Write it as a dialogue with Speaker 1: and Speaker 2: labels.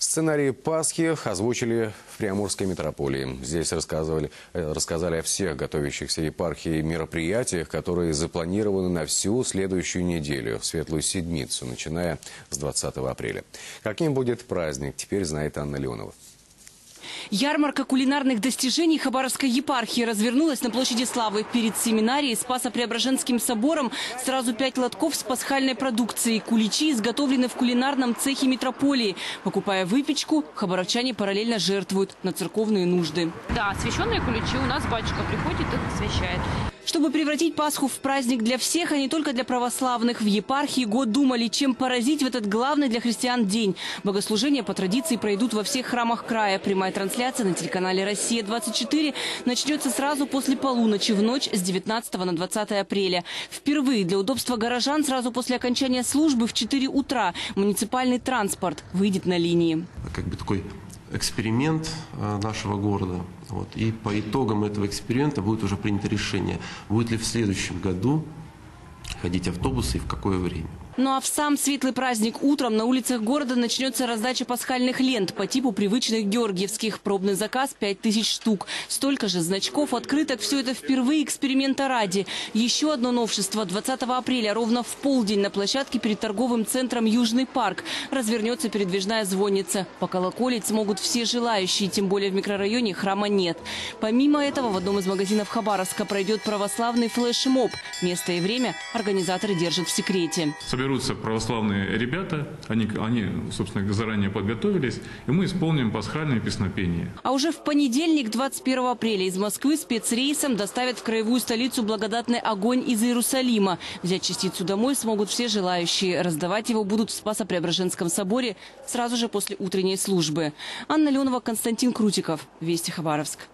Speaker 1: Сценарий Пасхи озвучили в Приамурской митрополии. Здесь рассказали о всех готовящихся епархии мероприятиях, которые запланированы на всю следующую неделю, Светлую Седмицу, начиная с 20 апреля. Каким будет праздник, теперь знает Анна Леонова.
Speaker 2: Ярмарка кулинарных достижений Хабаровской епархии развернулась на площади Славы. Перед семинарией Спасо-Преображенским собором сразу 5 лотков с пасхальной продукцией. Куличи изготовлены в кулинарном цехе митрополии. Покупая выпечку, хабаровчане параллельно жертвуют на церковные нужды.
Speaker 3: Да, освященные куличи у нас батюшка приходит, их освящает.
Speaker 2: Чтобы превратить Пасху в праздник для всех, а не только для православных, в епархии год думали, чем поразить в этот главный для христиан день. Богослужения по традиции пройдут во всех храмах края. Прямая трансляция на телеканале «Россия-24» начнется сразу после полуночи в ночь с 19 на 20 апреля. Впервые для удобства горожан сразу после окончания службы в 4 утра муниципальный транспорт выйдет на линии.
Speaker 4: Как бы такой эксперимент нашего города. И по итогам этого эксперимента будет уже принято решение, будет ли в следующем году ходить автобусы и в какое время.
Speaker 2: Ну а в сам светлый праздник утром на улицах города начнется раздача пасхальных лент по типу привычных георгиевских. Пробный заказ 5000 штук. Столько же значков, открыток. Все это впервые эксперимента ради. Еще одно новшество. 20 апреля ровно в полдень на площадке перед торговым центром «Южный парк» развернется передвижная звонница. Поколоколить смогут все желающие, тем более в микрорайоне храма нет. Помимо этого в одном из магазинов Хабаровска пройдет православный флешмоб. Место и время организаторы держат в секрете.
Speaker 5: Соберутся православные ребята, они, собственно, заранее подготовились, и мы исполним пасхальное песнопение.
Speaker 2: А уже в понедельник, 21 апреля, из Москвы спецрейсом доставят в краевую столицу благодатный огонь из Иерусалима. Взять частицу домой смогут все желающие. Раздавать его будут в Спасо-Преображенском соборе сразу же после утренней службы. Анна Леонова, Константин Крутиков. Вести Хабаровск.